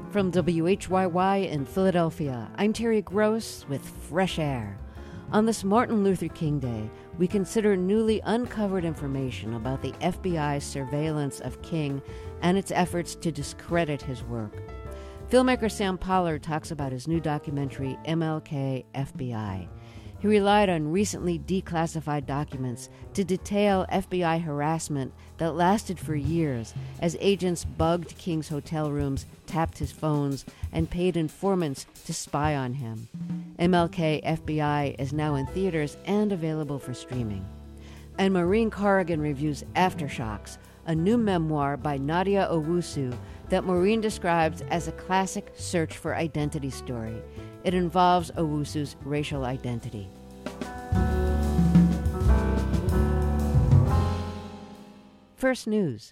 From WHYY in Philadelphia, I'm Terry Gross with Fresh Air. On this Martin Luther King Day, we consider newly uncovered information about the FBI's surveillance of King and its efforts to discredit his work. Filmmaker Sam Pollard talks about his new documentary, MLK FBI. He relied on recently declassified documents to detail FBI harassment that lasted for years as agents bugged King's hotel rooms, tapped his phones, and paid informants to spy on him. MLK FBI is now in theaters and available for streaming. And Maureen Corrigan reviews Aftershocks, a new memoir by Nadia Owusu that Maureen describes as a classic search for identity story. It involves Owusu's racial identity. First News.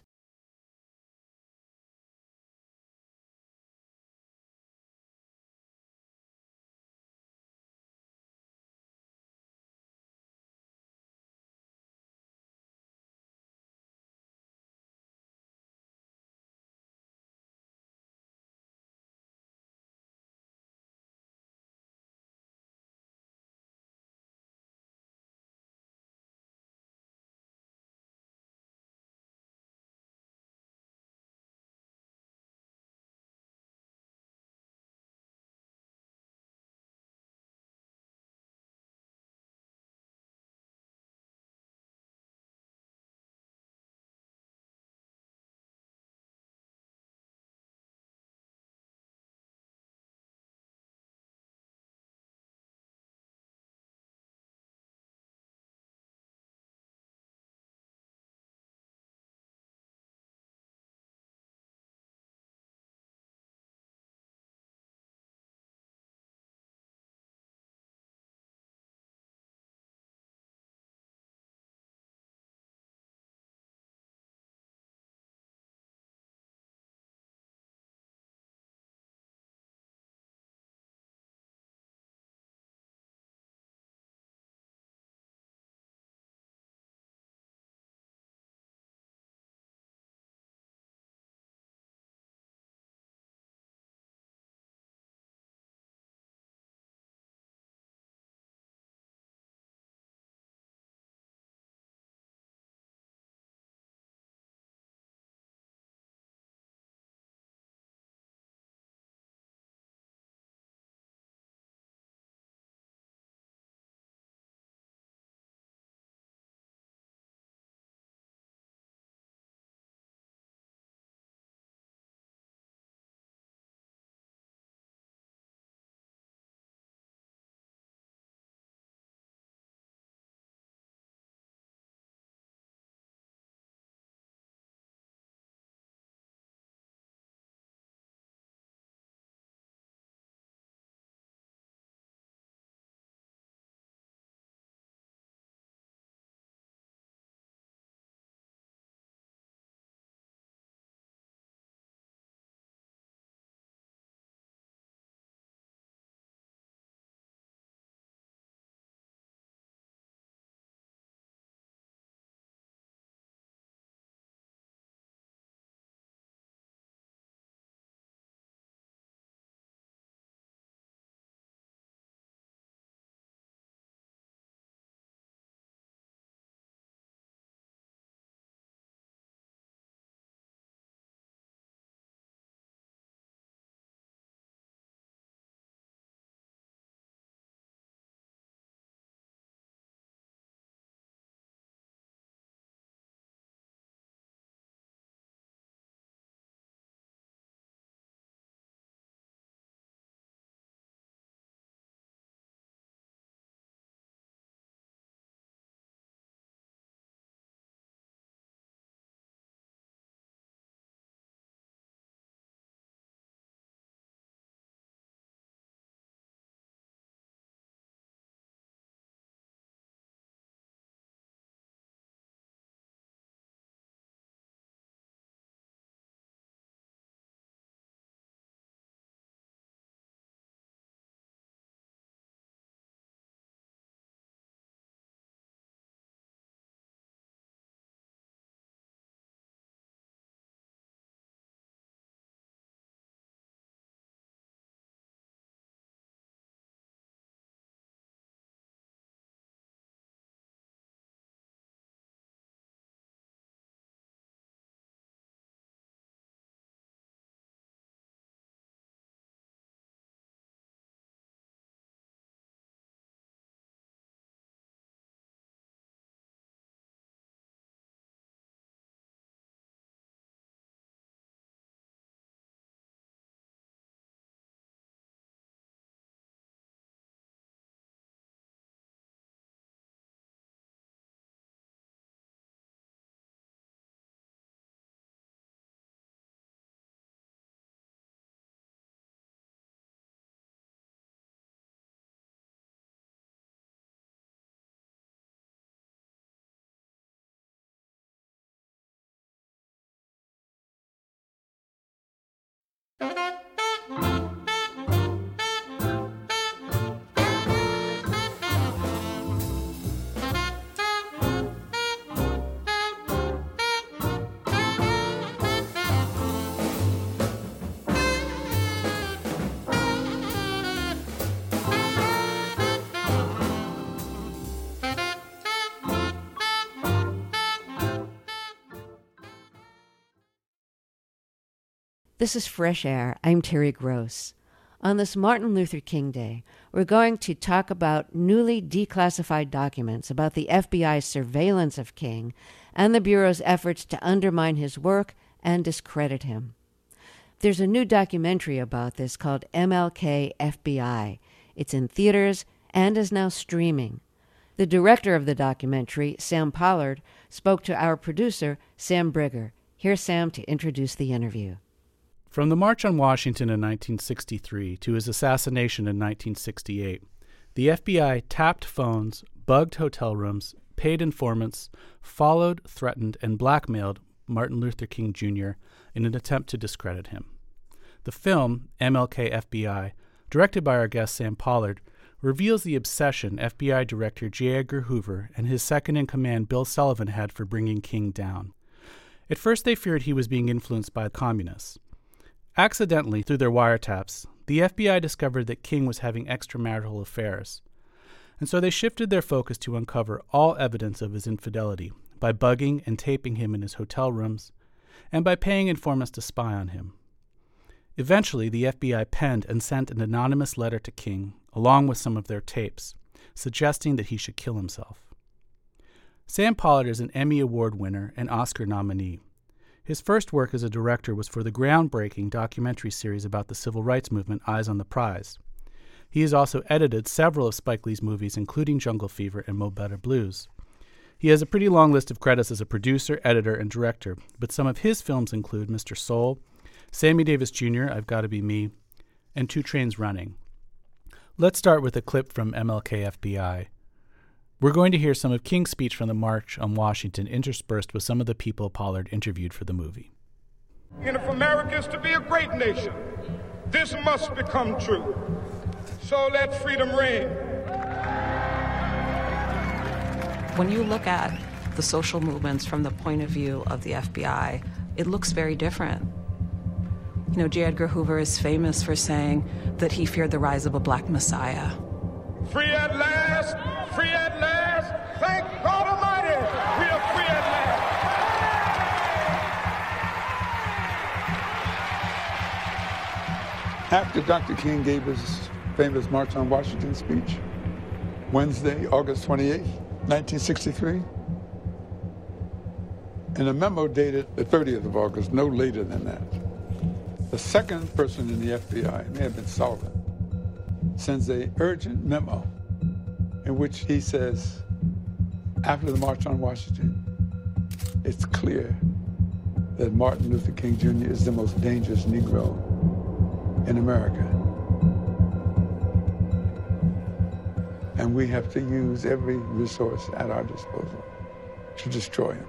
This is Fresh Air. I'm Terry Gross. On this Martin Luther King Day, we're going to talk about newly declassified documents about the FBI's surveillance of King and the Bureau's efforts to undermine his work and discredit him. There's a new documentary about this called MLK FBI. It's in theaters and is now streaming. The director of the documentary, Sam Pollard, spoke to our producer, Sam Brigger. Here's Sam to introduce the interview. From the March on Washington in 1963 to his assassination in 1968, the FBI tapped phones, bugged hotel rooms, paid informants, followed, threatened, and blackmailed Martin Luther King Jr. in an attempt to discredit him. The film, MLK FBI, directed by our guest Sam Pollard, reveals the obsession FBI Director J. Edgar Hoover and his second-in-command Bill Sullivan had for bringing King down. At first they feared he was being influenced by communists. Accidentally, through their wiretaps, the FBI discovered that King was having extramarital affairs, and so they shifted their focus to uncover all evidence of his infidelity by bugging and taping him in his hotel rooms, and by paying informants to spy on him. Eventually, the FBI penned and sent an anonymous letter to King, along with some of their tapes, suggesting that he should kill himself. Sam Pollard is an Emmy Award winner and Oscar nominee. His first work as a director was for the groundbreaking documentary series about the civil rights movement, Eyes on the Prize. He has also edited several of Spike Lee's movies, including Jungle Fever and Mo Better Blues. He has a pretty long list of credits as a producer, editor, and director, but some of his films include Mr. Soul, Sammy Davis Jr., I've Gotta Be Me, and Two Trains Running. Let's start with a clip from MLK FBI. We're going to hear some of King's speech from the March on Washington interspersed with some of the people Pollard interviewed for the movie. And if America is to be a great nation, this must become true. So let freedom reign. When you look at the social movements from the point of view of the FBI, it looks very different. You know, J. Edgar Hoover is famous for saying that he feared the rise of a black messiah. Free at last, free at last. Thank God Almighty, we are free at last. After Dr. King gave his famous March on Washington speech, Wednesday, August 28, 1963, in a memo dated the 30th of August, no later than that, the second person in the FBI, it may have been Sullivan, sends an urgent memo in which he says, after the March on Washington, it's clear that Martin Luther King Jr. is the most dangerous Negro in America. And we have to use every resource at our disposal to destroy him.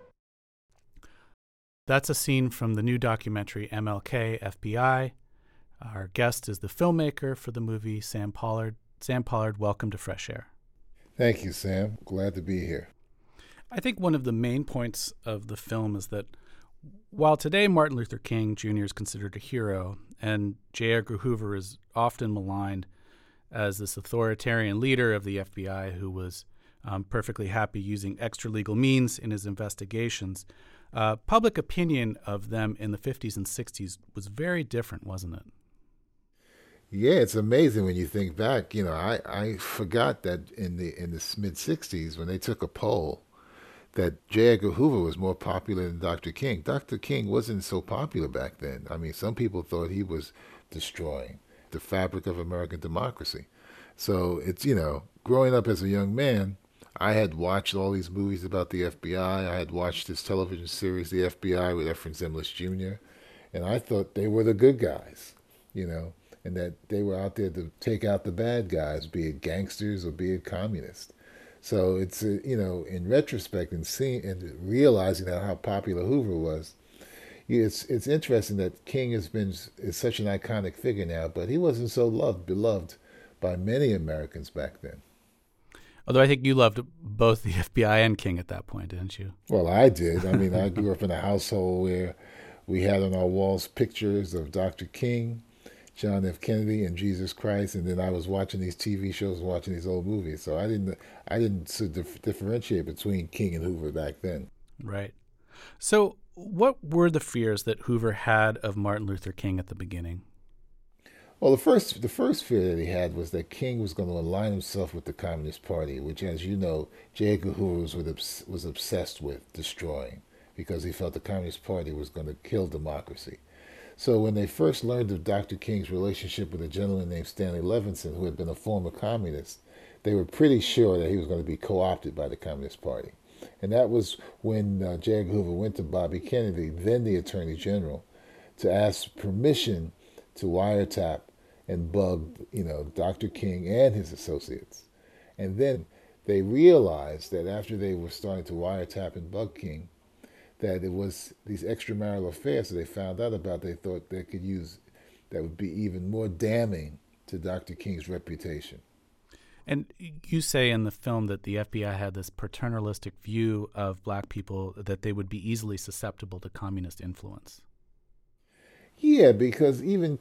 That's a scene from the new documentary MLK FBI. Our guest is the filmmaker for the movie, Sam Pollard. Sam Pollard, welcome to Fresh Air. Thank you, Sam. Glad to be here. I think one of the main points of the film is that while today Martin Luther King Jr. is considered a hero and J. Edgar Hoover is often maligned as this authoritarian leader of the FBI who was perfectly happy using extra-legal means in his investigations, public opinion of them in the 50s and 60s was very different, wasn't it? Yeah, it's amazing when you think back. You know, I forgot that in the mid-60s when they took a poll that J. Edgar Hoover was more popular than Dr. King. Dr. King wasn't so popular back then. I mean, some people thought he was destroying the fabric of American democracy. So it's, you know, growing up as a young man, I had watched all these movies about the FBI. I had watched this television series, The FBI, with Efren Zimbalist Jr., and I thought they were the good guys, you know, and that they were out there to take out the bad guys, be it gangsters or be it communists. So it's, you know, in retrospect and seeing and realizing how popular Hoover was, it's interesting that King is such an iconic figure now, but he wasn't so beloved by many Americans back then. Although I think you loved both the FBI and King at that point, didn't you? Well, I did. I mean, I grew up in a household where we had on our walls pictures of Dr. King, John F. Kennedy, and Jesus Christ, and then I was watching these TV shows and watching these old movies. So I didn't differentiate between King and Hoover back then. Right. So What were the fears that Hoover had of Martin Luther King at the beginning? Well, the first fear that he had was that King was going to align himself with the Communist Party, which, as you know, J. Edgar Hoover was obsessed with destroying, because he felt the Communist Party was going to kill democracy. So when they first learned of Dr. King's relationship with a gentleman named Stanley Levinson, who had been a former communist, they were pretty sure that he was going to be co-opted by the Communist Party. And that was when J. Edgar Hoover went to Bobby Kennedy, then the Attorney General, to ask permission to wiretap and bug, Dr. King and his associates. And then they realized that after they were starting to wiretap and bug King, that it was these extramarital affairs that they found out about, they thought they could use, that would be even more damning to Dr. King's reputation. And you say in the film that the FBI had this paternalistic view of black people, that they would be easily susceptible to communist influence. Yeah, because even,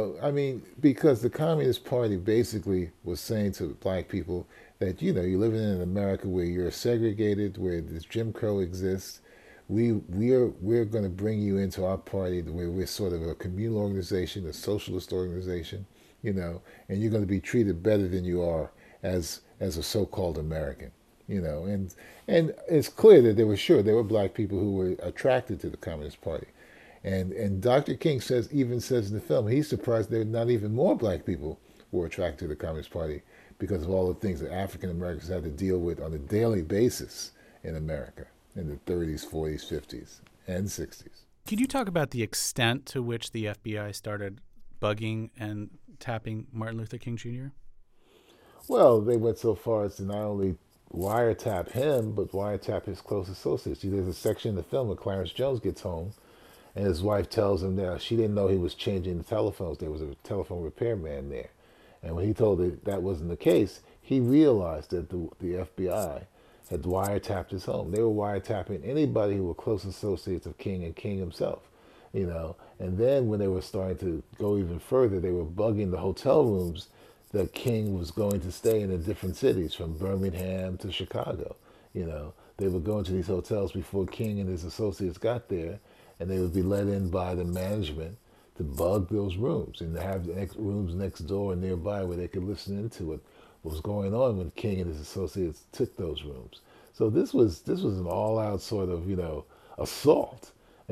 because the Communist Party basically was saying to black people that, you're living in an America where you're segregated, where this Jim Crow exists. We're going to bring you into our party where we're sort of a communal organization, a socialist organization, and you're going to be treated better than you are as a so-called American, and it's clear that there were black people who were attracted to the Communist Party. And Dr. King says in the film, he's surprised there are not even more black people who were attracted to the Communist Party because of all the things that African Americans had to deal with on a daily basis in America in the 30s, 40s, 50s, and 60s. Could you talk about the extent to which the FBI started bugging and tapping Martin Luther King Jr.? Well, they went so far as to not only wiretap him, but wiretap his close associates. There's a section in the film where Clarence Jones gets home, and his wife tells him that she didn't know he was changing the telephones. There was a telephone repairman there. And when he told her that wasn't the case, he realized that the FBI had wiretapped his home. They were wiretapping anybody who were close associates of King and King himself, And then when they were starting to go even further, they were bugging the hotel rooms that King was going to stay in different cities, from Birmingham to Chicago. They would go into these hotels before King and his associates got there, and they would be let in by the management to bug those rooms and to have rooms next door and nearby where they could listen into what was going on when King and his associates took those rooms. So this was an all-out sort of, assault.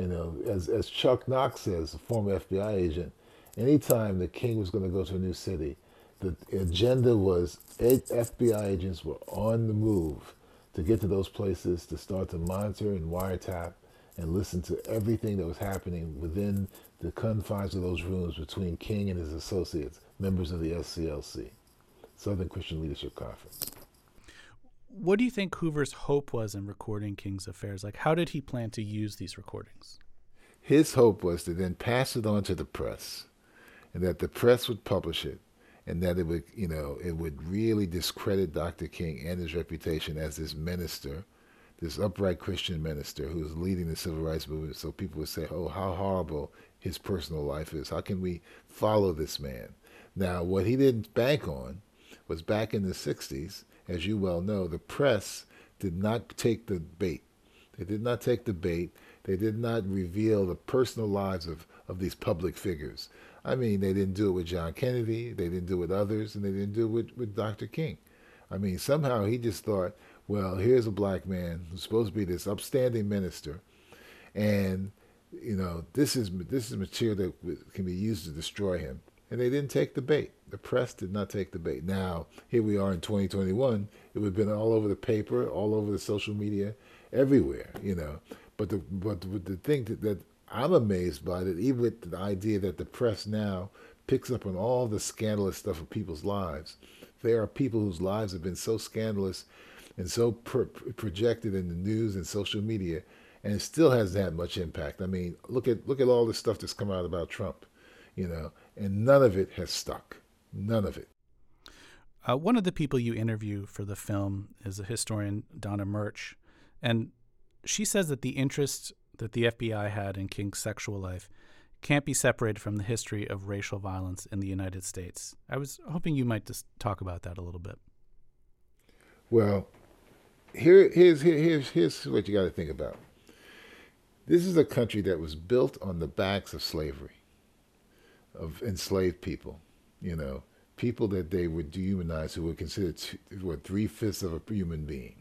As Chuck Knox says, a former FBI agent, anytime that King was going to go to a new city, the agenda was FBI agents were on the move to get to those places, to start to monitor and wiretap and listen to everything that was happening within the confines of those rooms between King and his associates, members of the SCLC, Southern Christian Leadership Conference. What do you think Hoover's hope was in recording King's affairs? Like, how did he plan to use these recordings? His hope was to then pass it on to the press, and that the press would publish it, and that it would really discredit Dr. King and his reputation as this minister, this upright Christian minister who was leading the civil rights movement. So people would say, oh, how horrible his personal life is. How can we follow this man? Now, what he didn't bank on was back in the 60s, as you well know, the press did not take the bait. They did not take the bait. They did not reveal the personal lives of these public figures. I mean, they didn't do it with John Kennedy, they didn't do it with others, and they didn't do it with Dr. King. I mean, somehow he just thought, well, here's a black man who's supposed to be this upstanding minister, and this is material that can be used to destroy him. And they didn't take the bait. The press did not take the bait. Now, here we are in 2021. It would have been all over the paper, all over the social media, everywhere, But the thing that I'm amazed by, that even with the idea that the press now picks up on all the scandalous stuff of people's lives, there are people whose lives have been so scandalous and so projected in the news and social media, and it still hasn't had much impact. I mean, look at all the stuff that's come out about Trump, and none of it has stuck. None of it. One of the people you interview for the film is a historian, Donna Murch, and she says that the interest that the FBI had in King's sexual life can't be separated from the history of racial violence in the United States. I was hoping you might just talk about that a little bit. Well, here's what you got to think about. This is a country that was built on the backs of slavery, of enslaved people, people that they would dehumanize who were considered 3/5 of a human being,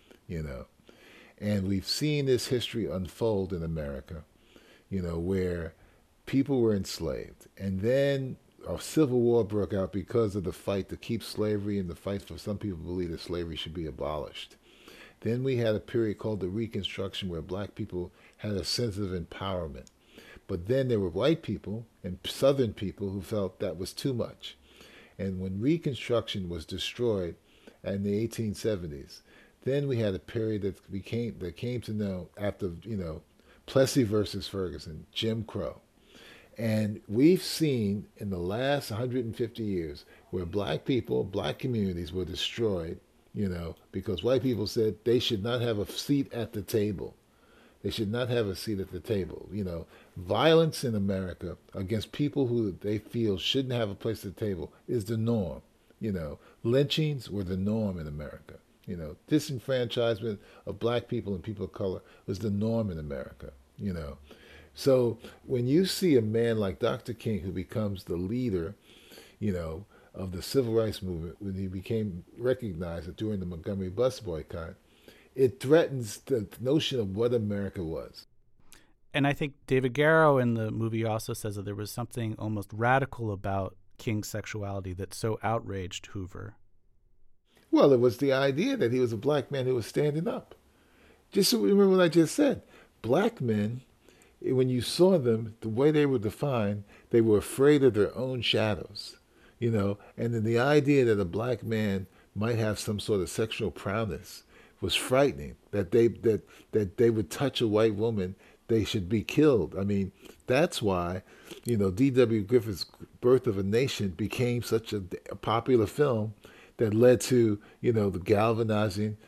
And we've seen this history unfold in America, where people were enslaved. And then a civil war broke out because of the fight to keep slavery and the fight for some people believe that slavery should be abolished. Then we had a period called the Reconstruction where black people had a sense of empowerment. But then there were white people and Southern people who felt that was too much. And when Reconstruction was destroyed in the 1870s, then we had a period that came to know after, Plessy versus Ferguson, Jim Crow. And we've seen in the last 150 years where black communities were destroyed, because white people said they should not have a seat at the table. They should not have a seat at the table. Violence in America against people who they feel shouldn't have a place at the table is the norm. Lynchings were the norm in America. Disenfranchisement of black people and people of color was the norm in America. So when you see a man like Dr. King who becomes the leader, of the civil rights movement, when he became recognized during the Montgomery bus boycott, it threatens the notion of what America was. And I think David Garrow in the movie also says that there was something almost radical about King's sexuality that so outraged Hoover. Well, it was the idea that he was a black man who was standing up. Just remember what I just said. Black men, when you saw them, the way they were defined, they were afraid of their own shadows, and then the idea that a black man might have some sort of sexual prowess was frightening, that they would touch a white woman, they should be killed. I mean, that's why, D.W. Griffith's Birth of a Nation became such a popular film that led to, the regalvanizing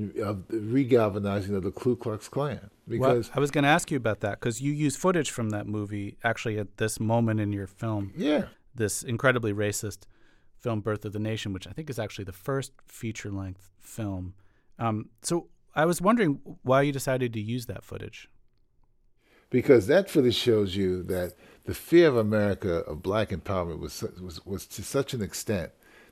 of the Ku Klux Klan. Because I was going to ask you about that, because you use footage from that movie actually at this moment in your film. Yeah. This incredibly racist film, Birth of the Nation, which I think is actually the first feature-length film. So I was wondering why you decided to use that footage. Because that footage shows you that the fear of America of black empowerment was to such an extent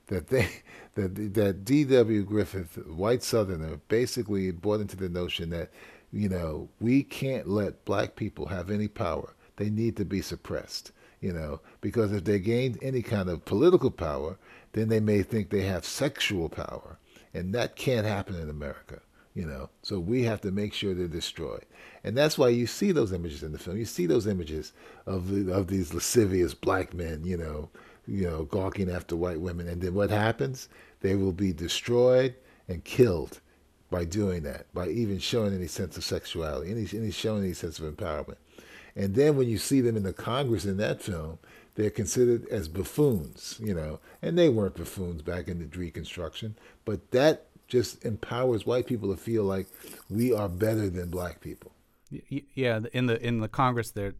that D.W. Griffith, white Southerner, basically bought into the notion that, we can't let black people have any power. They need to be suppressed, because if they gain any kind of political power, then they may think they have sexual power. And that can't happen in America, So we have to make sure they're destroyed. And that's why you see those images in the film. You see those images of these lascivious black men, gawking after white women. And then what happens? They will be destroyed and killed by doing that, by even showing any sense of sexuality, any showing any sense of empowerment. And then when you see them in the Congress in that film, they're considered as buffoons, and they weren't buffoons back in the Reconstruction, but that just empowers white people to feel like we are better than black people. Yeah, in the Congress, the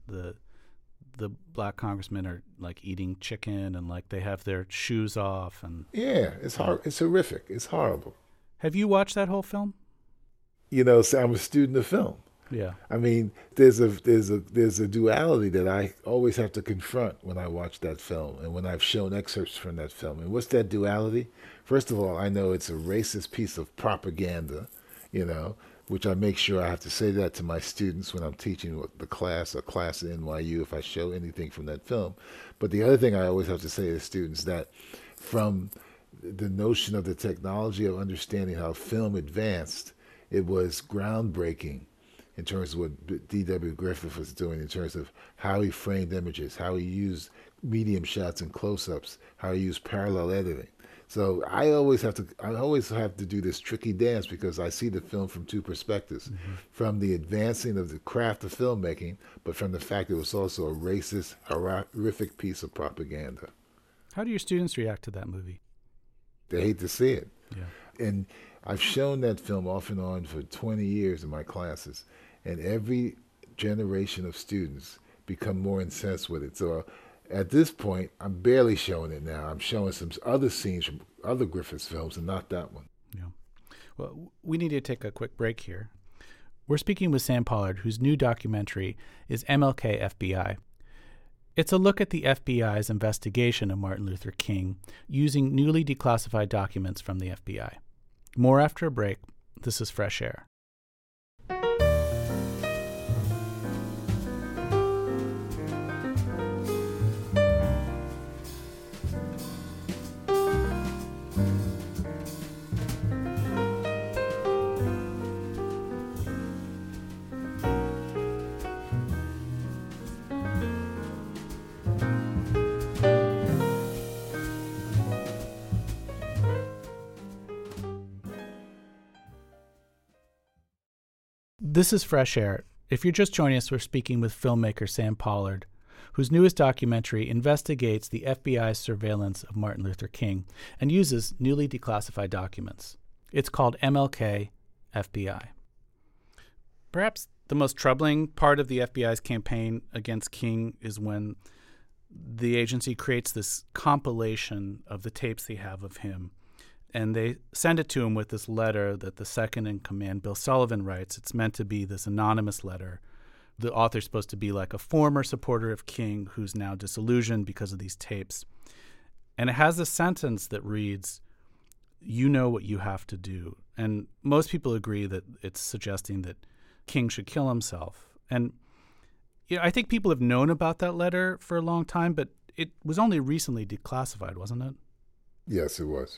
black congressmen are like eating chicken and like they have their shoes off and it's it's horrific. It's horrible. Have you watched that whole film? So I'm a student of film. Yeah. I mean, there's a duality that I always have to confront when I watch that film and when I've shown excerpts from that film. And what's that duality? First of all, I know it's a racist piece of propaganda, which I make sure I have to say that to my students when I'm teaching a class at NYU if I show anything from that film. But the other thing I always have to say to students that from the notion of the technology of understanding how film advanced, it was groundbreaking in terms of what D.W. Griffith was doing in terms of how he framed images, how he used medium shots and close-ups, how he used parallel editing. So I always have to do this tricky dance because I see the film from two perspectives, from the advancing of the craft of filmmaking, but from the fact it was also a racist, horrific piece of propaganda. How do your students react to that movie? They hate to see it. Yeah. And I've shown that film off and on for 20 years in my classes, and every generation of students become more incensed with it. So at this point, I'm barely showing it now. I'm showing some other scenes from other Griffiths films and not that one. Yeah. Well, we need to take a quick break here. We're speaking with Sam Pollard, whose new documentary is MLK FBI. It's a look at the FBI's investigation of Martin Luther King using newly declassified documents from the FBI. More after a break. This is Fresh Air. This is Fresh Air. If you're just joining us, we're speaking with filmmaker Sam Pollard, whose newest documentary investigates the FBI's surveillance of Martin Luther King and uses newly declassified documents. It's called MLK FBI. Perhaps the most troubling part of the FBI's campaign against King is when the agency creates this compilation of the tapes they have of him. And they send it to him with this letter that the second-in-command, Bill Sullivan, writes. It's meant to be this anonymous letter. The author's supposed to be like a former supporter of King who's now disillusioned because of these tapes. And it has a sentence that reads, "You know what you have to do." And most people agree that it's suggesting that King should kill himself. And I think people have known about that letter for a long time, but it was only recently declassified, wasn't it? Yes, it was.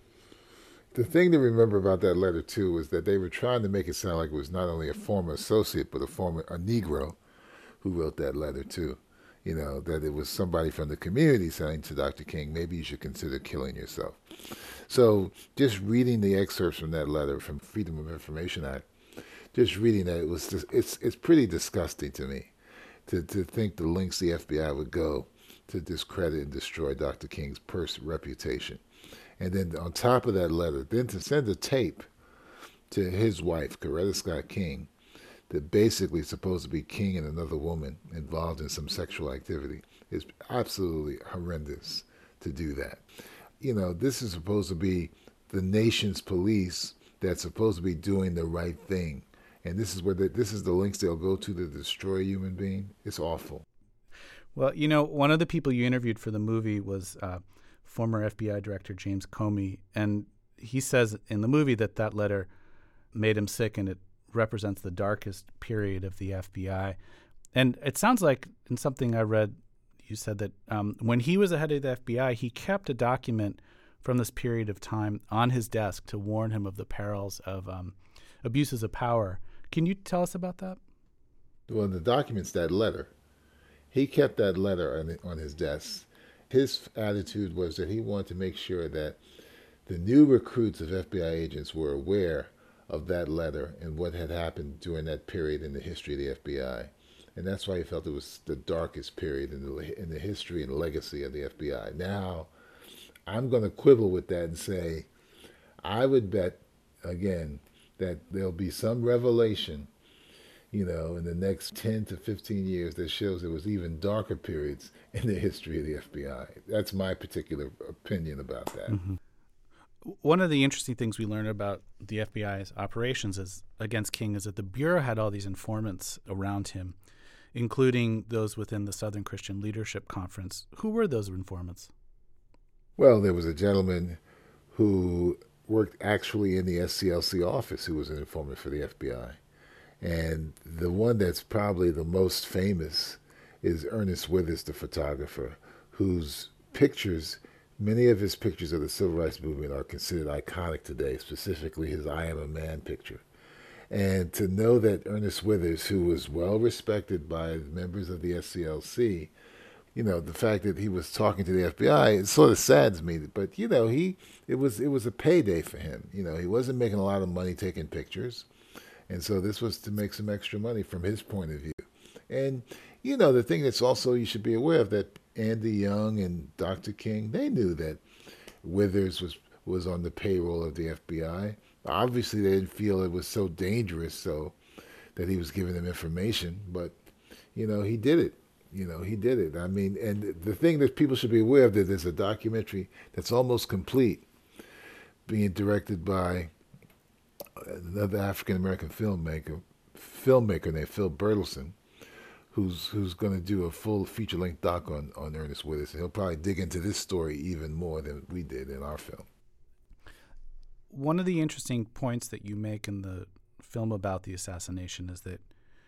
The thing to remember about that letter, too, is that they were trying to make it sound like it was not only a former associate, but a Negro who wrote that letter, too. You know, that it was somebody from the community saying to Dr. King, maybe you should consider killing yourself. So just reading the excerpts from that letter from Freedom of Information Act, just reading that, it's pretty disgusting to me to think the lengths the FBI would go to discredit and destroy Dr. King's reputation. And then on top of that letter, then to send a tape to his wife, Coretta Scott King, that basically is supposed to be King and another woman involved in some sexual activity, is absolutely horrendous to do that. You know, this is supposed to be the nation's police that's supposed to be doing the right thing. And this is this is the lengths they'll go to destroy a human being. It's awful. Well, you know, one of the people you interviewed for the movie was former FBI Director James Comey, and he says in the movie that letter made him sick and it represents the darkest period of the FBI. And it sounds like in something I read, you said that when he was the head of the FBI, he kept a document from this period of time on his desk to warn him of the perils of abuses of power. Can you tell us about that? Well, the document's that letter. He kept that letter on his desk. His attitude was that he wanted to make sure that the new recruits of FBI agents were aware of that letter and what had happened during that period in the history of the FBI. And that's why he felt it was the darkest period in the history and legacy of the FBI. Now, I'm going to quibble with that and say, I would bet, again, that there'll be some revelation, you know, in the next 10 to 15 years that shows there was even darker periods in the history of the FBI. That's my particular opinion about that. Mm-hmm. One of the interesting things we learned about the FBI's operations against King is that the Bureau had all these informants around him, including those within the Southern Christian Leadership Conference. Who were those informants? Well, there was a gentleman who worked actually in the SCLC office who was an informant for the FBI. And the one that's probably the most famous is Ernest Withers, the photographer, whose pictures, many of his pictures of the Civil Rights Movement are considered iconic today, specifically his I Am a Man picture. And to know that Ernest Withers, who was well respected by members of the SCLC, you know, the fact that he was talking to the FBI, it sort of saddens me. But, you know, it was a payday for him. You know, he wasn't making a lot of money taking pictures. And so this was to make some extra money from his point of view. And, you know, the thing that's also you should be aware of that Andy Young and Dr. King, they knew that Withers was on the payroll of the FBI. Obviously, they didn't feel it was so dangerous so that he was giving them information. But, you know, he did it. You know, he did it. I mean, and the thing that people should be aware of, that there's a documentary that's almost complete being directed by another African-American filmmaker, filmmaker named Phil Bertelsen, who's going to do a full feature-length doc on Ernest Withers. And he'll probably dig into this story even more than we did in our film. One of the interesting points that you make in the film about the assassination is that,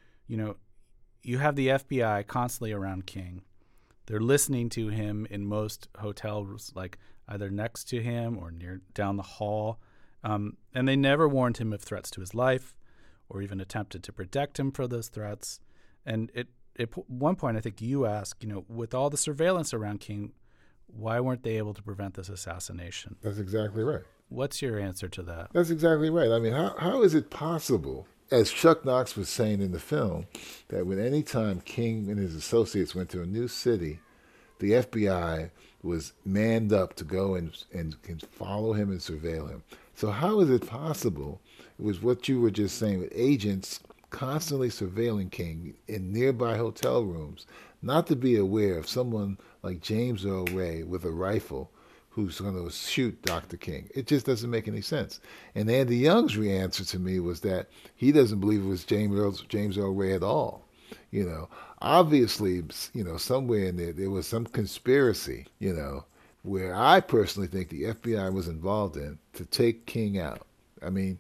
you have the FBI constantly around King. They're listening to him in most hotels, like either next to him or near down the hall. And they never warned him of threats to his life or even attempted to protect him from those threats. And at one point, I think you asked, with all the surveillance around King, why weren't they able to prevent this assassination? That's exactly right. What's your answer to that? That's exactly right. I mean, how is it possible, as Chuck Knox was saying in the film, that when any time King and his associates went to a new city, the FBI was manned up to go and follow him and surveil him? So how is it possible? It was what you were just saying, with agents constantly surveilling King in nearby hotel rooms, not to be aware of someone like James Earl Ray with a rifle who's going to shoot Dr. King. It just doesn't make any sense. And Andy Young's answer to me was that he doesn't believe it was James Earl Ray at all. Obviously, somewhere in there was some conspiracy, where I personally think the FBI was involved in to take King out. I mean,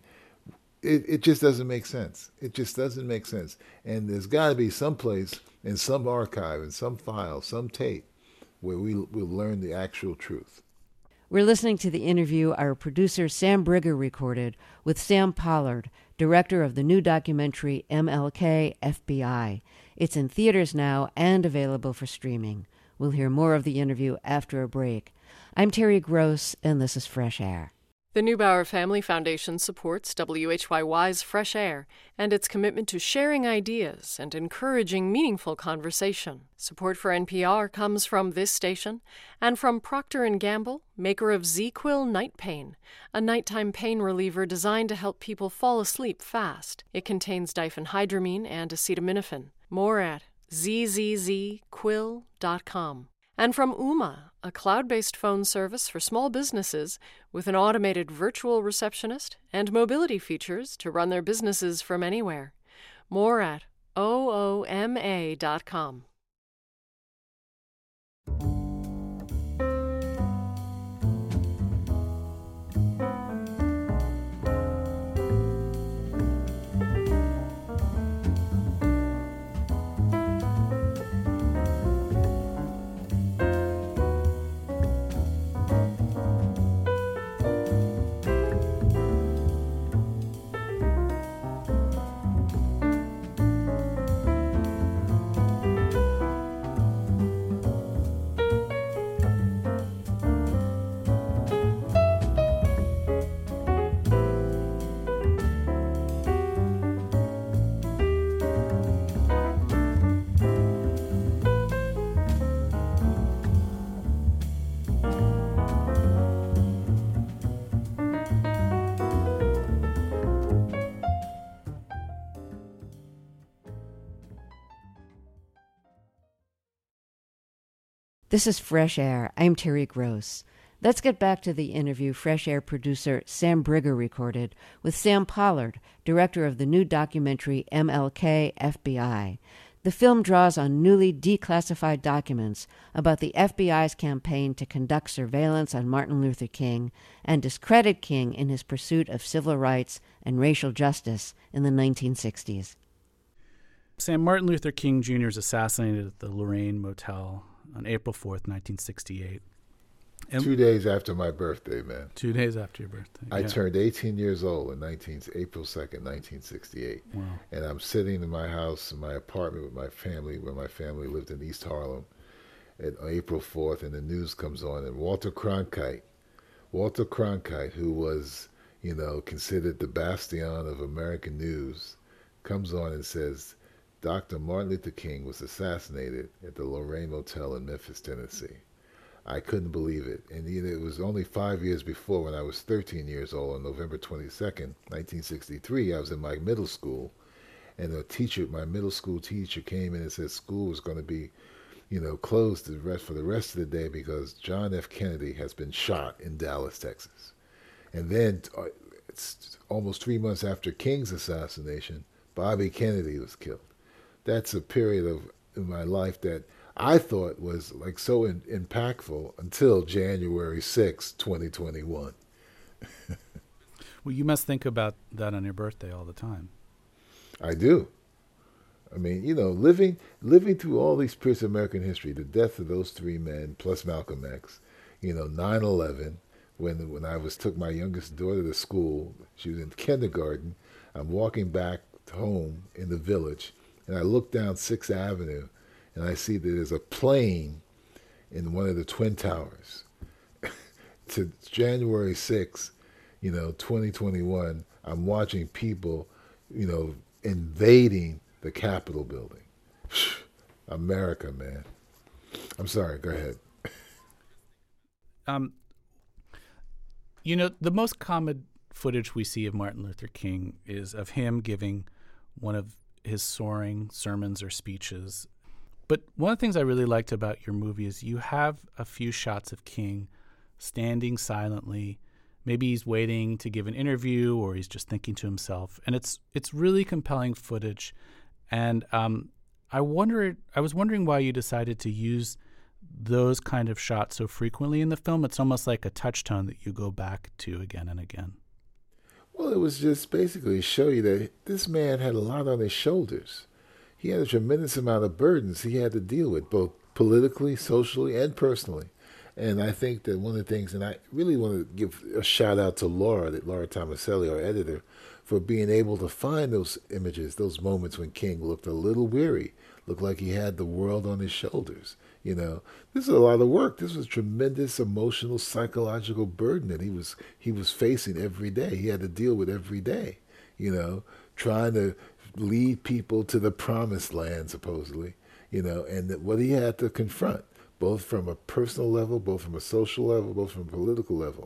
it just doesn't make sense. It just doesn't make sense. And there's got to be some place in some archive, in some file, some tape, where we'll learn the actual truth. We're listening to the interview our producer Sam Brigger recorded with Sam Pollard, director of the new documentary MLK FBI. It's in theaters now and available for streaming. We'll hear more of the interview after a break. I'm Terry Gross, and this is Fresh Air. The Neubauer Family Foundation supports WHYY's Fresh Air and its commitment to sharing ideas and encouraging meaningful conversation. Support for NPR comes from this station and from Procter & Gamble, maker of ZzzQuil Night Pain, a nighttime pain reliever designed to help people fall asleep fast. It contains diphenhydramine and acetaminophen. More at zzzquil.com. And from Ooma, a cloud-based phone service for small businesses with an automated virtual receptionist and mobility features to run their businesses from anywhere. More at ooma.com. This is Fresh Air. I'm Terry Gross. Let's get back to the interview Fresh Air producer Sam Brigger recorded with Sam Pollard, director of the new documentary MLK FBI. The film draws on newly declassified documents about the FBI's campaign to conduct surveillance on Martin Luther King and discredit King in his pursuit of civil rights and racial justice in the 1960s. Sam, Martin Luther King Jr. is assassinated at the Lorraine Motel on April 4th, 1968. And 2 days after my birthday, man. 2 days after your birthday. I turned 18 years old on April 2nd, 1968. Wow. And I'm sitting in my house, in my apartment with my family, where my family lived in East Harlem, on April 4th, and the news comes on, and Walter Cronkite, who was, considered the bastion of American news, comes on and says, Dr. Martin Luther King was assassinated at the Lorraine Motel in Memphis, Tennessee. I couldn't believe it. And it was only 5 years before, when I was 13 years old, on November 22nd, 1963, I was in my middle school, and my middle school teacher came in and said school was going to be, closed for the rest of the day because John F. Kennedy has been shot in Dallas, Texas. And then, it's almost 3 months after King's assassination, Bobby Kennedy was killed. That's a period in my life that I thought was like so impactful until January 6, 2021. Well, you must think about that on your birthday all the time. I do. I mean, living through all these periods of American history, the death of those three men, plus Malcolm X, 9/11, when I took my youngest daughter to school, she was in kindergarten. I'm walking back home in the village, and I look down 6th Avenue, and I see that there's a plane in one of the Twin Towers. To January 6th, 2021, I'm watching people, invading the Capitol building. America, man. I'm sorry, go ahead. The most common footage we see of Martin Luther King is of him giving one of his soaring sermons or speeches. But one of the things I really liked about your movie is you have a few shots of King standing silently. Maybe he's waiting to give an interview, or he's just thinking to himself. And it's really compelling footage. And I was wondering why you decided to use those kind of shots so frequently in the film. It's almost like a touchstone that you go back to again and again. Well, it was just basically to show you that this man had a lot on his shoulders. He had a tremendous amount of burdens he had to deal with, both politically, socially, and personally. And I think that one of the things, and I really want to give a shout out to Laura Tomaselli, our editor, for being able to find those images, those moments when King looked a little weary, looked like he had the world on his shoulders. This is a lot of work. This was tremendous emotional, psychological burden that he was facing every day. He had to deal with every day, trying to lead people to the promised land, supposedly, and that what he had to confront, both from a personal level, both from a social level, both from a political level,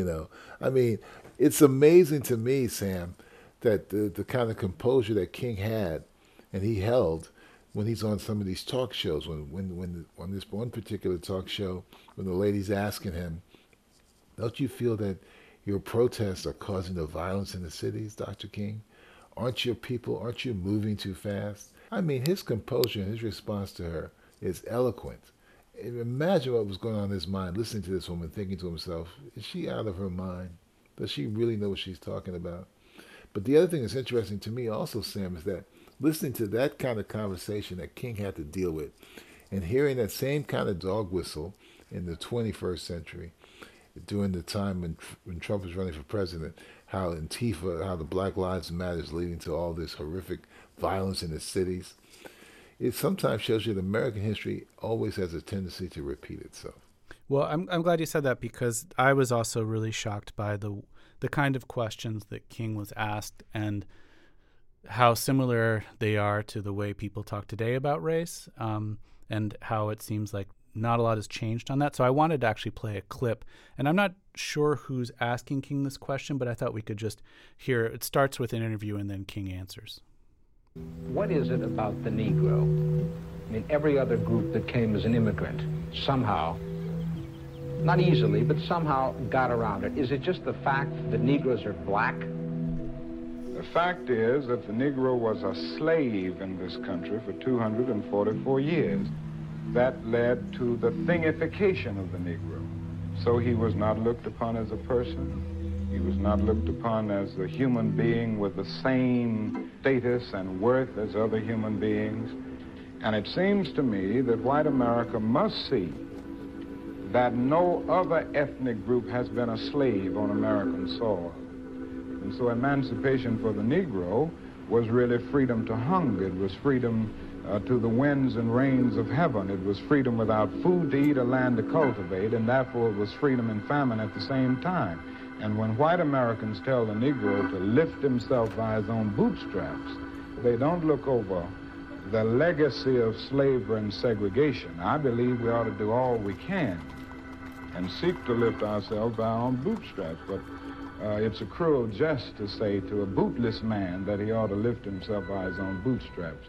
I mean, it's amazing to me, Sam, that the kind of composure that King had and he held when he's on some of these talk shows, when on this one particular talk show, when the lady's asking him, don't you feel that your protests are causing the violence in the cities, Dr. King? Aren't you moving too fast? I mean, his composure and his response to her is eloquent. Imagine what was going on in his mind, listening to this woman, thinking to himself, is she out of her mind? Does she really know what she's talking about? But the other thing that's interesting to me also, Sam, is that listening to that kind of conversation that King had to deal with and hearing that same kind of dog whistle in the 21st century, during the time when Trump was running for president, how Antifa, how the Black Lives Matter is leading to all this horrific violence in the cities, it sometimes shows you that American history always has a tendency to repeat itself. Well, I'm glad you said that, because I was also really shocked by the kind of questions that King was asked and how similar they are to the way people talk today about race, and how it seems like not a lot has changed on that. So I wanted to actually play a clip, and I'm not sure who's asking King this question, but I thought we could just hear. It starts with an interview and then King answers. What is it about the Negro? I mean, every other group that came as an immigrant somehow, not easily, but somehow got around it. Is it just the fact that Negroes are black? The fact is that the Negro was a slave in this country for 244 years. That led to the thingification of the Negro. So he was not looked upon as a person. He was not looked upon as a human being with the same status and worth as other human beings. And it seems to me that white America must see that no other ethnic group has been a slave on American soil. And so emancipation for the Negro was really freedom to hunger. It was freedom to the winds and rains of heaven. It was freedom without food to eat or land to cultivate, and therefore it was freedom and famine at the same time. And when white Americans tell the Negro to lift himself by his own bootstraps, they don't look over the legacy of slavery and segregation. I believe we ought to do all we can and seek to lift ourselves by our own bootstraps. But it's a cruel jest to say to a bootless man that he ought to lift himself by his own bootstraps.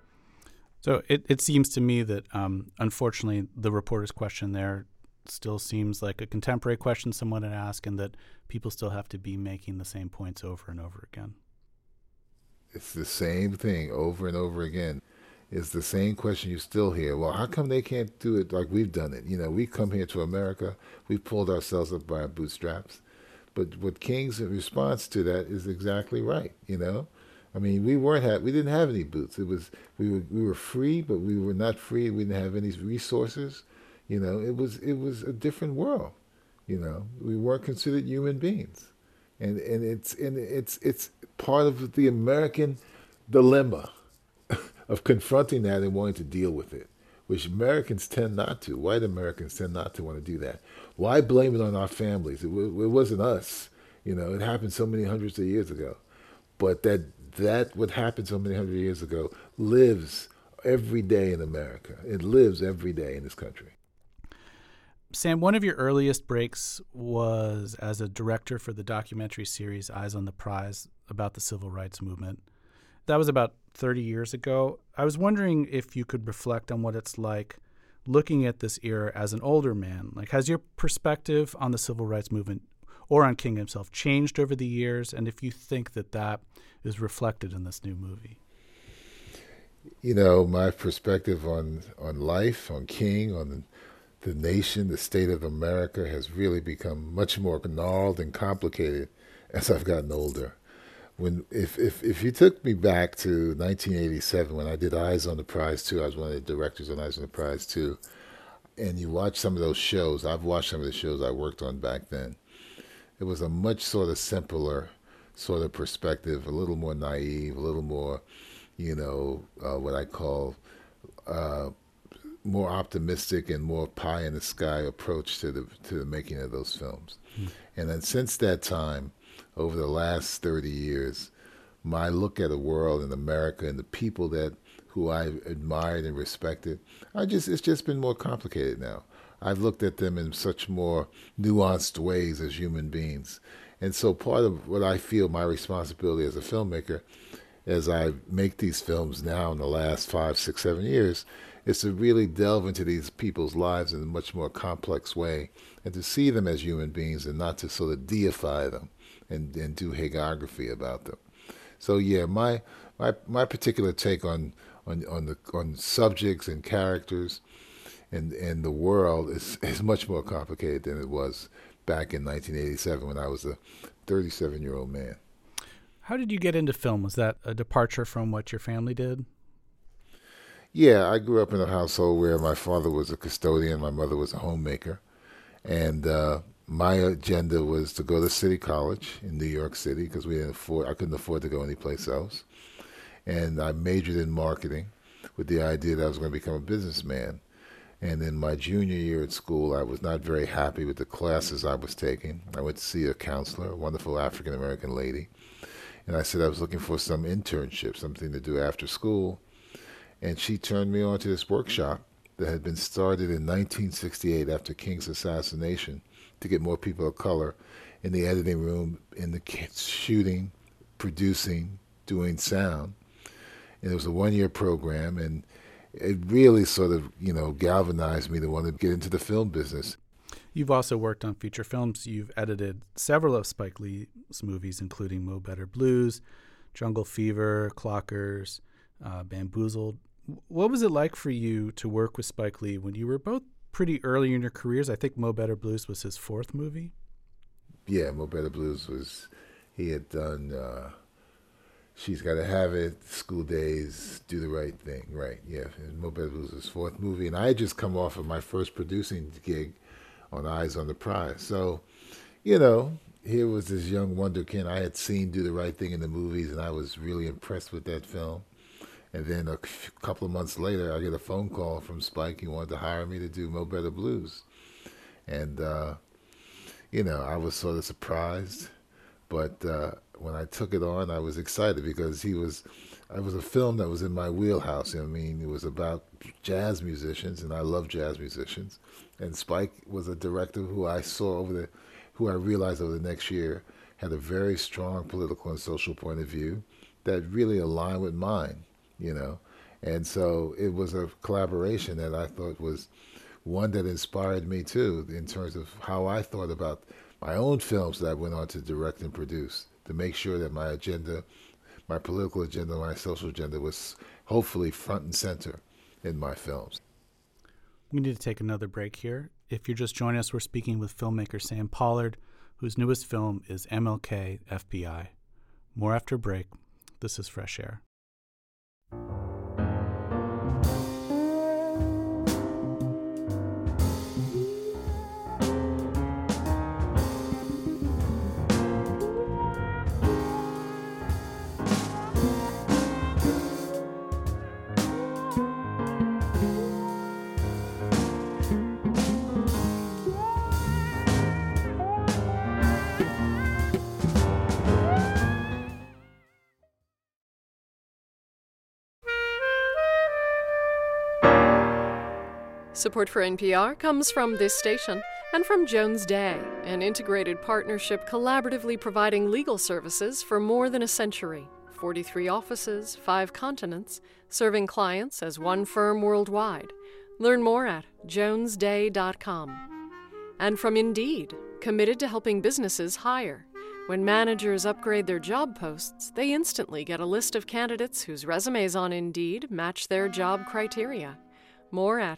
So it seems to me that, unfortunately, the reporter's question there still seems like a contemporary question someone had asked, and that people still have to be making the same points over and over again. It's the same thing over and over again. It's the same question you still hear. Well, how come they can't do it like we've done it? We come here to America, we've pulled ourselves up by our bootstraps. But what King's response to that is exactly right. I mean, we didn't have any boots. We were free, but we were not free. We didn't have any resources. It was a different world. We weren't considered human beings, and it's part of the American dilemma of confronting that and wanting to deal with it, which Americans tend not to. White Americans tend not to want to do that. Why blame it on our families? It wasn't us. It happened so many hundreds of years ago. But that what happened so many hundred years ago lives every day in America. It lives every day in this country. Sam, one of your earliest breaks was as a director for the documentary series Eyes on the Prize about the civil rights movement. That was about 30 years ago. I was wondering if you could reflect on what it's like looking at this era as an older man. Like, has your perspective on the civil rights movement or on King himself changed over the years? And if you think that is reflected in this new movie? My perspective on life, on King, on the nation, the state of America has really become much more gnarled and complicated as I've gotten older. If you took me back to 1987 when I did Eyes on the Prize 2, I was one of the directors on Eyes on the Prize 2, and you watch some of those shows, I've watched some of the shows I worked on back then. It was a much sort of simpler sort of perspective, a little more naive, a little more, what I call more optimistic and more pie in the sky approach to the making of those films. And then since that time, over the last 30 years, my look at the world and America and the people who I admired and respected, it's just been more complicated now. I've looked at them in such more nuanced ways as human beings. And so part of what I feel my responsibility as a filmmaker, as I make these films now in the last 5, 6, 7 years, is to really delve into these people's lives in a much more complex way and to see them as human beings and not to sort of deify them and do hagiography about them. So yeah, my particular take on subjects and characters and the world is much more complicated than it was back in 1987 when I was a 37-year-old man. How did you get into film? Was that a departure from what your family did? Yeah, I grew up in a household where my father was a custodian, my mother was a homemaker, and my agenda was to go to City College in New York City because I couldn't afford to go anyplace else. And I majored in marketing with the idea that I was going to become a businessman. And in my junior year at school, I was not very happy with the classes I was taking. I went to see a counselor, a wonderful African-American lady, and I said I was looking for some internship, something to do after school. And she turned me on to this workshop that had been started in 1968 after King's assassination to get more people of color in the editing room, in the shooting, producing, doing sound. And it was a 1-year program, and it really sort of, galvanized me to want to get into the film business. You've also worked on feature films. You've edited several of Spike Lee's movies, including Mo Better Blues, Jungle Fever, Clockers, Bamboozled. What was it like for you to work with Spike Lee when you were both pretty early in your careers? I think Mo Better Blues was his 4th movie. Yeah, Mo Better Blues he had done She's Gotta Have It, School Days, Do the Right Thing, right, yeah. And Mo Better Blues was his 4th movie, and I had just come off of my first producing gig on Eyes on the Prize. So, here was this young wonderkind. I had seen Do the Right Thing in the movies, and I was really impressed with that film. And then a couple of months later, I get a phone call from Spike. He wanted to hire me to do Mo Better Blues. And, I was sort of surprised. But when I took it on, I was excited because it was a film that was in my wheelhouse. It was about jazz musicians, and I love jazz musicians. And Spike was a director who I realized over the next year had a very strong political and social point of view that really aligned with mine. And so it was a collaboration that I thought was one that inspired me too, in terms of how I thought about my own films that I went on to direct and produce, to make sure that my my political agenda, my social agenda was hopefully front and center in my films. We need to take another break here. If you're just joining us, we're speaking with filmmaker Sam Pollard, whose newest film is MLK FBI. More after break. This is Fresh Air. Support for NPR comes from this station and from Jones Day, an integrated partnership collaboratively providing legal services for more than a century. 43 offices, 5 continents, serving clients as one firm worldwide. Learn more at jonesday.com. And from Indeed, committed to helping businesses hire. When managers upgrade their job posts, they instantly get a list of candidates whose resumes on Indeed match their job criteria. More at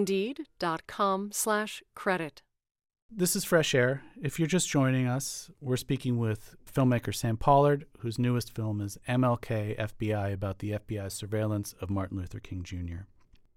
Indeed.com/credit. This is Fresh Air. If you're just joining us, we're speaking with filmmaker Sam Pollard, whose newest film is MLK FBI, about the FBI's surveillance of Martin Luther King Jr.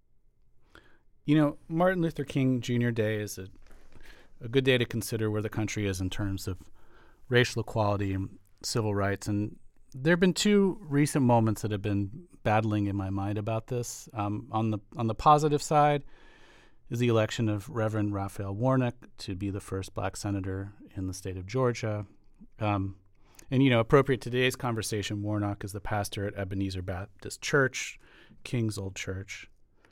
You know, Martin Luther King Jr. Day is a good day to consider where the country is in terms of racial equality and civil rights. And there have been 2 recent moments that have been battling in my mind about this. On the positive side is the election of Reverend Raphael Warnock to be the first black senator in the state of Georgia. And, you know, appropriate to today's conversation, Warnock is the pastor at Ebenezer Baptist Church, King's old church.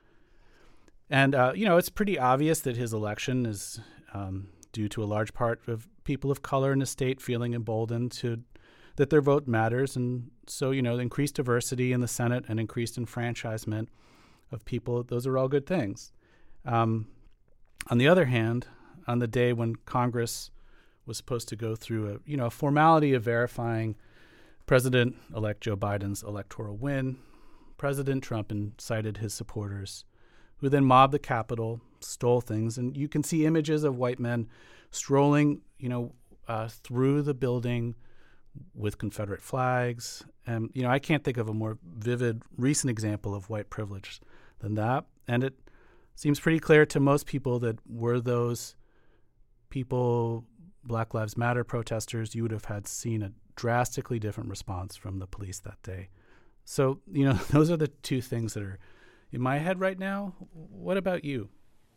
And, you know, it's pretty obvious that his election is due to a large part of people of color in the state feeling emboldened that their vote matters. And so, you know, increased diversity in the Senate and increased enfranchisement of people, those are all good things. On the other hand, on the day when Congress was supposed to go through a formality of verifying President-elect Joe Biden's electoral win, President Trump incited his supporters, who then mobbed the Capitol, stole things, and you can see images of white men strolling, through the building with Confederate flags. And, you know, I can't think of a more vivid recent example of white privilege than that. And it seems pretty clear to most people that were those people Black Lives Matter protesters, you would have had seen a drastically different response from the police that day. So, you know, those are the 2 things that are in my head right now. What about you?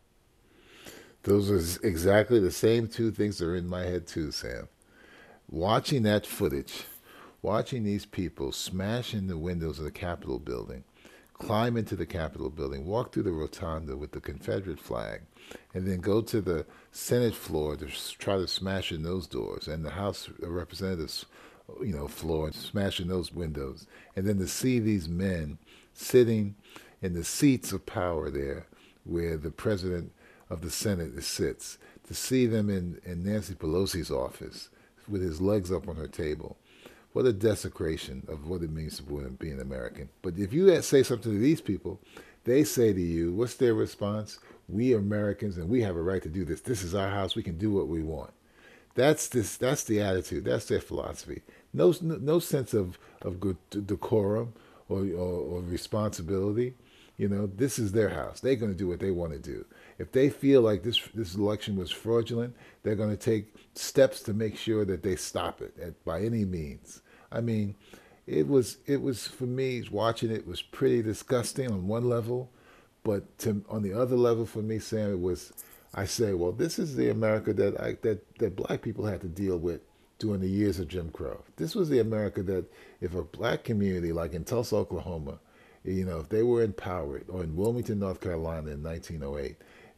Those are exactly the same 2 things that are in my head too, Sam. Watching that footage, watching these people smash in the windows of the Capitol building, climb into the Capitol building, walk through the rotunda with the Confederate flag, and then go to the Senate floor to try to smash in those doors, and the House of Representatives, floor, and smash in those windows, and then to see these men sitting in the seats of power there where the President of the Senate sits, to see them in Nancy Pelosi's office with his legs up on her table. What a desecration of what it means to be an American. But if you say something to these people, they say to you, what's their response? We are Americans and we have a right to do this. This is our house. We can do what we want. That's the attitude. That's their philosophy. No sense of good decorum or responsibility. You know, this is their house. They're going to do what they want to do. If they feel like this election was fraudulent, they're going to take steps to make sure that they stop it by any means. I mean, it was for me, watching it was pretty disgusting on one level, but on the other level for me, Sam, it was, I say, well, this is the America that black people had to deal with during the years of Jim Crow. This was the America that if a black community, like in Tulsa, Oklahoma, if they were empowered, or in Wilmington, North Carolina in 1908,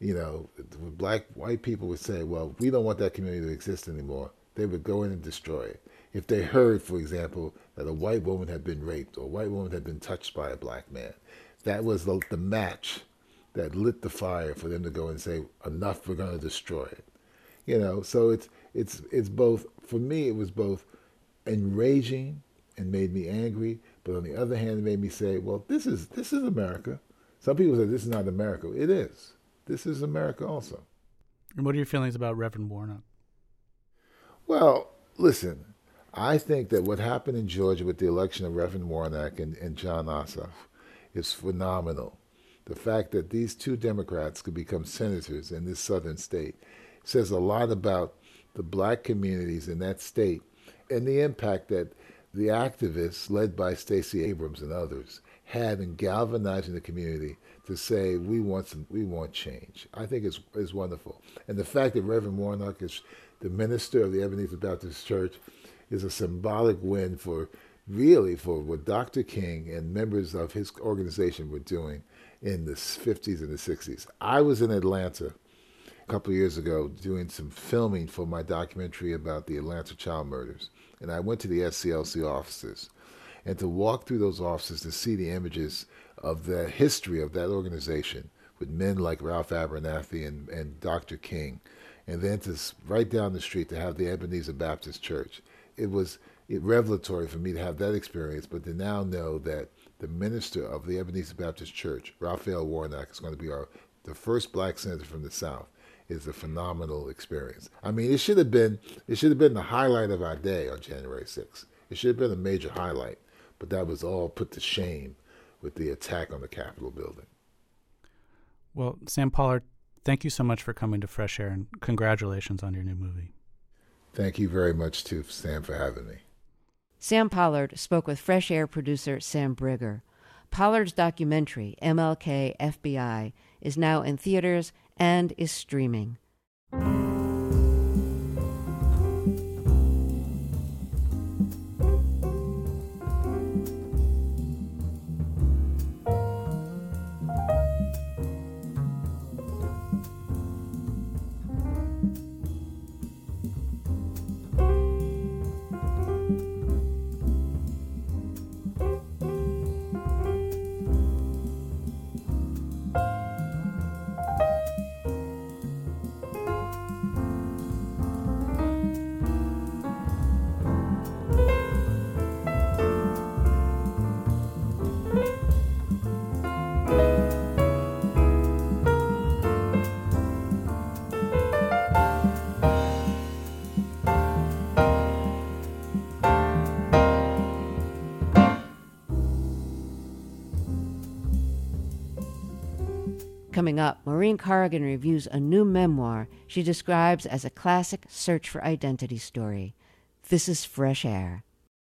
white people would say, well, we don't want that community to exist anymore. They would go in and destroy it. If they heard, for example, that a white woman had been raped or a white woman had been touched by a black man, that was the match that lit the fire for them to go and say, enough, we're going to destroy it. So it's both, for me, it was both enraging and made me angry, but on the other hand, it made me say, well, this is America. Some people say this is not America. It is. This is America also. And what are your feelings about Reverend Warnock? Well, listen, I think that what happened in Georgia with the election of Reverend Warnock and Jon Ossoff is phenomenal. The fact that these two Democrats could become senators in this southern state says a lot about the black communities in that state and the impact that the activists led by Stacey Abrams and others had in galvanizing the community to say we want change. I think it's wonderful. And the fact that Reverend Warnock is the minister of the Ebenezer Baptist Church is a symbolic win for what Dr. King and members of his organization were doing in the 50s and the 60s. I was in Atlanta a couple of years ago doing some filming for my documentary about the Atlanta child murders. And I went to the SCLC offices. And to walk through those offices to see the images of the history of that organization with men like Ralph Abernathy and Dr. King, and then to right down the street to have the Ebenezer Baptist Church. It was revelatory for me to have that experience, but to now know that the minister of the Ebenezer Baptist Church, Raphael Warnock, is going to be the first black senator from the South is a phenomenal experience. I mean, it should have been the highlight of our day on January 6th. It should have been a major highlight, but that was all put to shame with the attack on the Capitol building. Well, Sam Pollard, thank you so much for coming to Fresh Air, and congratulations on your new movie. Thank you very much, too, Sam, for having me. Sam Pollard spoke with Fresh Air producer Sam Brigger. Pollard's documentary, MLK FBI, is now in theaters and is streaming. Coming up, Maureen Corrigan reviews a new memoir she describes as a classic search for identity story. This is Fresh Air.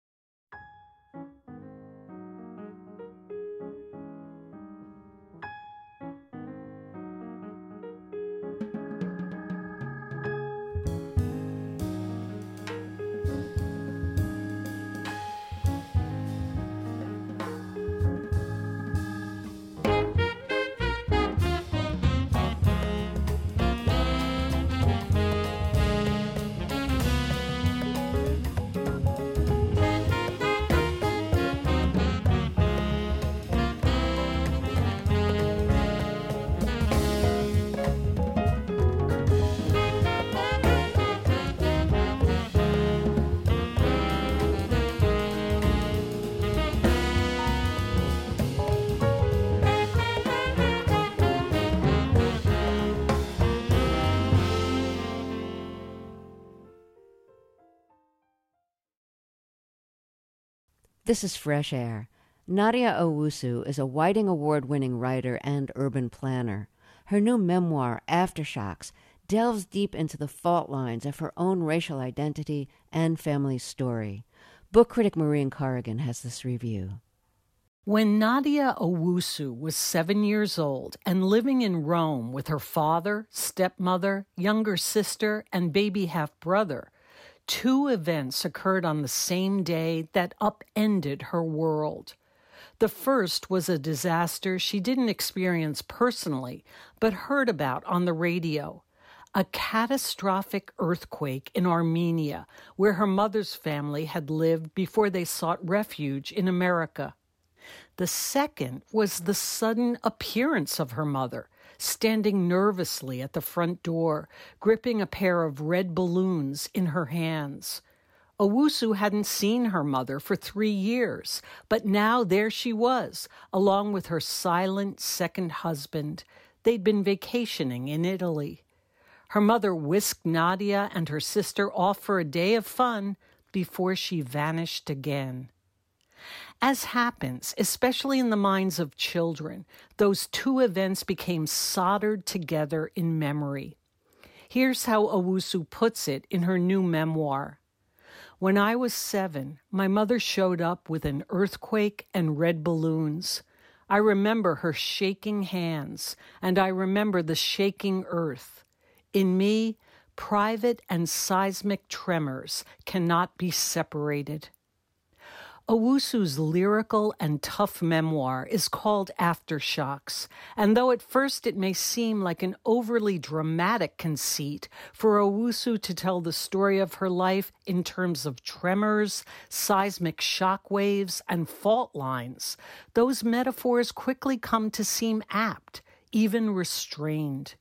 This is Fresh Air. Nadia Owusu is a Whiting Award-winning writer and urban planner. Her new memoir, Aftershocks, delves deep into the fault lines of her own racial identity and family story. Book critic Maureen Corrigan has this review. When Nadia Owusu was 7 years old and living in Rome with her father, stepmother, younger sister, and baby half-brother, two events occurred on the same day that upended her world. The first was a disaster she didn't experience personally, but heard about on the radio. A catastrophic earthquake in Armenia, where her mother's family had lived before they sought refuge in America. The second was the sudden appearance of her mother, standing nervously at the front door, gripping a pair of red balloons in her hands. Owusu hadn't seen her mother for 3 years, but now there she was, along with her silent second husband. They'd been vacationing in Italy. Her mother whisked Nadia and her sister off for a day of fun before she vanished again. As happens, especially in the minds of children, those two events became soldered together in memory. Here's how Owusu puts it in her new memoir. When I was 7, my mother showed up with an earthquake and red balloons. I remember her shaking hands, and I remember the shaking earth. In me, private and seismic tremors cannot be separated. Owusu's lyrical and tough memoir is called Aftershocks, and though at first it may seem like an overly dramatic conceit for Owusu to tell the story of her life in terms of tremors, seismic shock waves, and fault lines, those metaphors quickly come to seem apt, even restrained.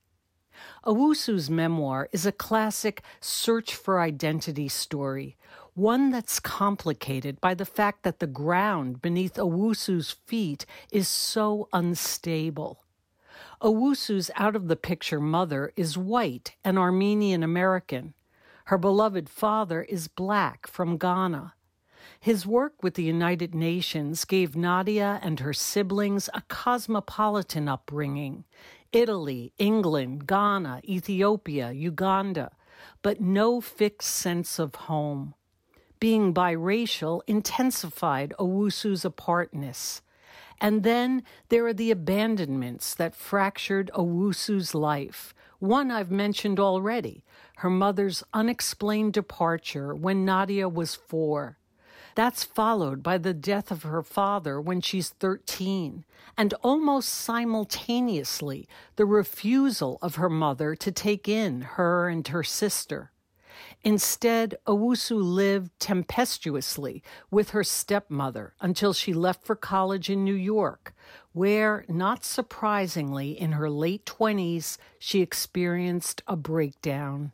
Owusu's memoir is a classic search for identity story, one that's complicated by the fact that the ground beneath Owusu's feet is so unstable. Owusu's out-of-the-picture mother is white and Armenian American. Her beloved father is black from Ghana. His work with the United Nations gave Nadia and her siblings a cosmopolitan upbringing. Italy, England, Ghana, Ethiopia, Uganda, but no fixed sense of home. Being biracial intensified Owusu's apartness. And then there are the abandonments that fractured Owusu's life. One I've mentioned already, her mother's unexplained departure when Nadia was 4. That's followed by the death of her father when she's 13, and almost simultaneously, the refusal of her mother to take in her and her sister. Instead, Owusu lived tempestuously with her stepmother until she left for college in New York, where, not surprisingly, in her late 20s, she experienced a breakdown.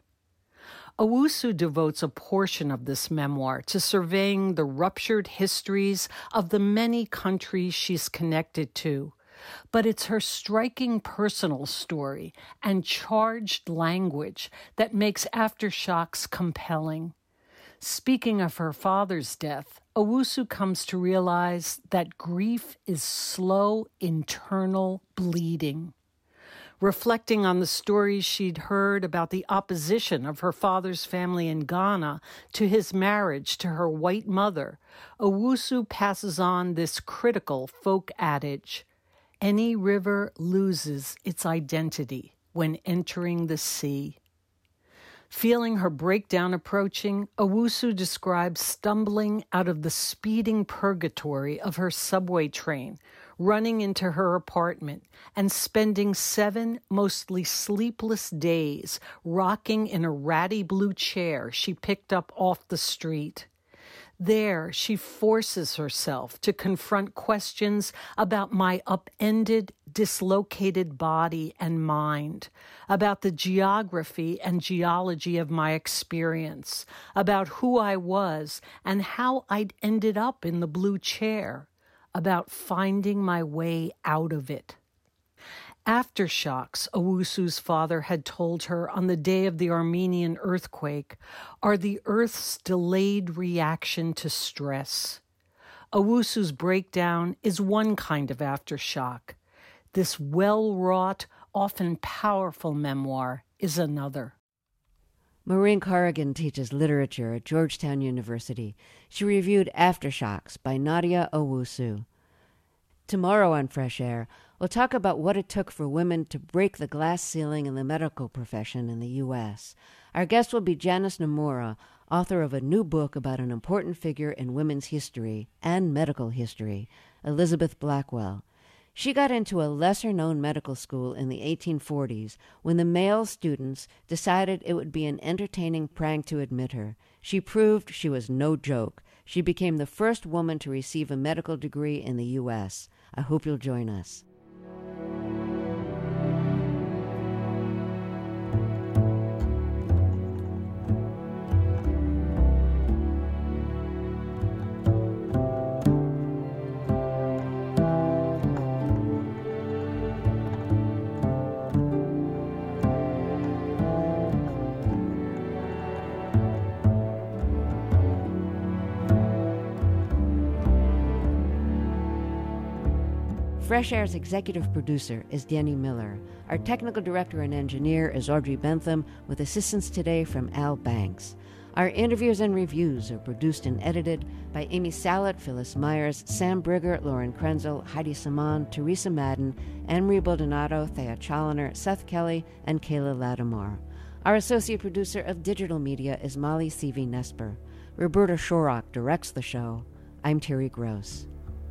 Owusu devotes a portion of this memoir to surveying the ruptured histories of the many countries she's connected to. But it's her striking personal story and charged language that makes Aftershocks compelling. Speaking of her father's death, Owusu comes to realize that grief is slow internal bleeding. Reflecting on the stories she'd heard about the opposition of her father's family in Ghana to his marriage to her white mother, Owusu passes on this critical folk adage: any river loses its identity when entering the sea. Feeling her breakdown approaching, Owusu describes stumbling out of the speeding purgatory of her subway train, running into her apartment, and spending 7 mostly sleepless days rocking in a ratty blue chair she picked up off the street. There, she forces herself to confront questions about my upended, dislocated body and mind, about the geography and geology of my experience, about who I was and how I'd ended up in the blue chair, about finding my way out of it. Aftershocks, Owusu's father had told her on the day of the Armenian earthquake, are the Earth's delayed reaction to stress. Owusu's breakdown is one kind of aftershock. This well-wrought, often powerful memoir is another. Maureen Corrigan teaches literature at Georgetown University. She reviewed Aftershocks by Nadia Owusu. Tomorrow on Fresh Air, we'll talk about what it took for women to break the glass ceiling in the medical profession in the U.S. Our guest will be Janice Nomura, author of a new book about an important figure in women's history and medical history, Elizabeth Blackwell. She got into a lesser-known medical school in the 1840s when the male students decided it would be an entertaining prank to admit her. She proved she was no joke. She became the first woman to receive a medical degree in the U.S. I hope you'll join us. Fresh Air's executive producer is Danny Miller. Our technical director and engineer is Audrey Bentham, with assistance today from Al Banks. Our interviews and reviews are produced and edited by Amy Salet, Phyllis Myers, Sam Brigger, Lauren Krenzel, Heidi Saman, Teresa Madden, Anne-Marie Baldonado, Thea Challoner, Seth Kelly, and Kayla Lattimore. Our associate producer of digital media is Molly Seavey-Nesper. Roberta Shorrock directs the show. I'm Terry Gross.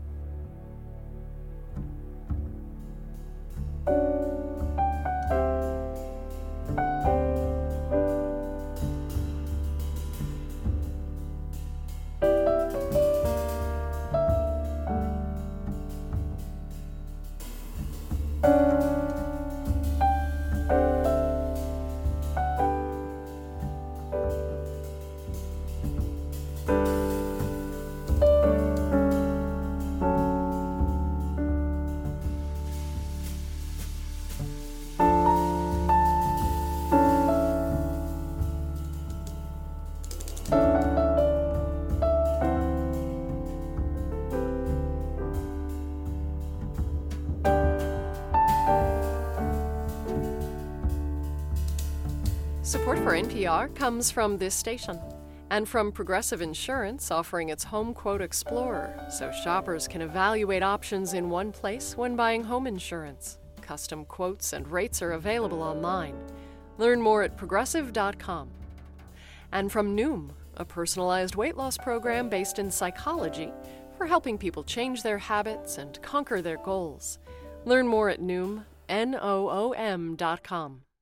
Support for NPR comes from this station and from Progressive Insurance, offering its Home Quote Explorer so shoppers can evaluate options in one place when buying home insurance. Custom quotes and rates are available online. Learn more at progressive.com. And from Noom, a personalized weight loss program based in psychology for helping people change their habits and conquer their goals. Learn more at Noom, Noom.com.